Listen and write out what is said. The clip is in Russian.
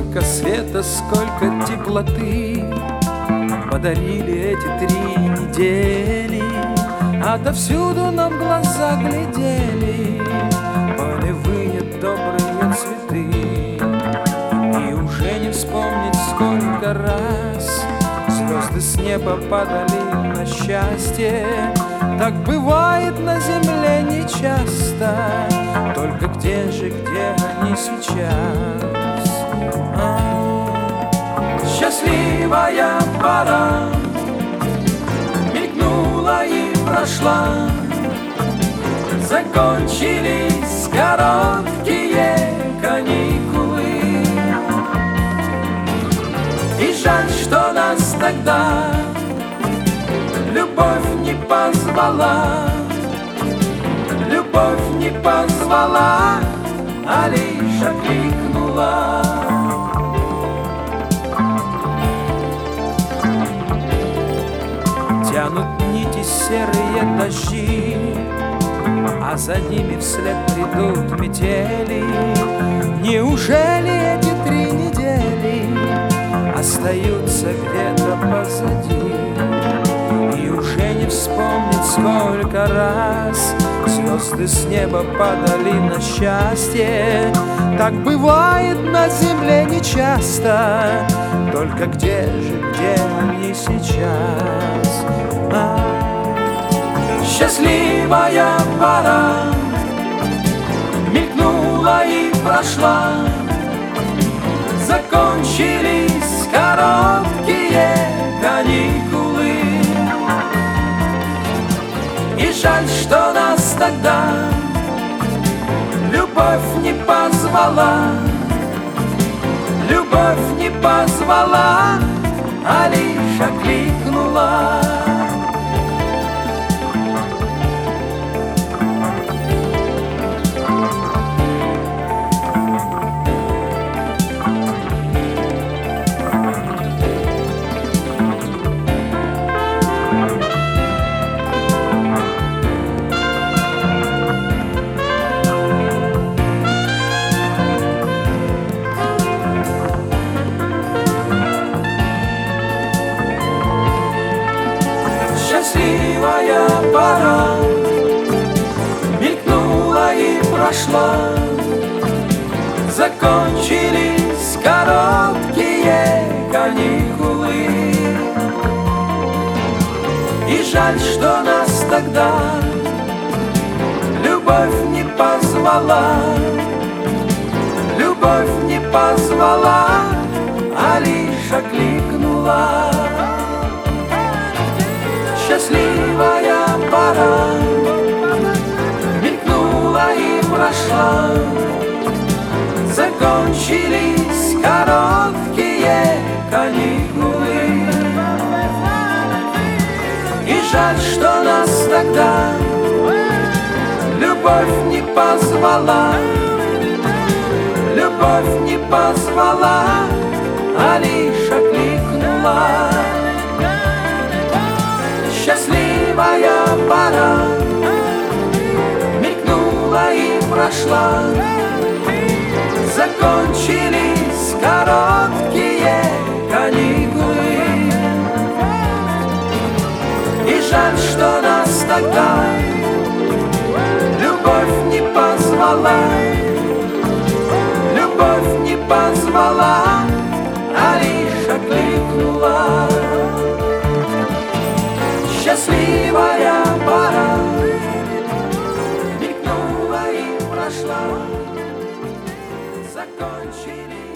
Сколько света, сколько теплоты подарили эти 3 недели. Отовсюду нам глаза глядели полевые добрые цветы. И уже не вспомнить, сколько раз звезды с неба падали на счастье. Так бывает на земле нечасто, только где они сейчас? Счастливая пора мелькнула и прошла. Закончились короткие каникулы. И жаль, что нас тогда любовь не позвала. Любовь не позвала, а лишь окликнула. Тянут нити серые дожди, а за ними вслед придут метели. Неужели эти 3 недели остаются где-то позади? И уже не вспомнить, сколько раз звезды с неба падали на счастье. Так бывает на земле нечасто, только где они сейчас? Счастливая пора мелькнула и прошла. Закончились короткие каникулы. И жаль, что нас тогда любовь не позвала. Любовь не позвала, а лишь окликнула. Счастливая пора мелькнула и прошла. Закончились короткие каникулы. И жаль, что нас тогда любовь не позвала. Любовь не позвала, а лишь окликнула. Счастливая пора мелькнула и прошла. Закончились короткие каникулы. И жаль, что нас тогда любовь не позвала. Любовь не позвала, а лишь окликнула. Счастливая пора мелькнула и прошла. Закончились короткие каникулы. И жаль, что нас тогда любовь не позвала. Любовь не позвала, а лишь окликнула. Счастливая пора мелькнула и прошла. Закончились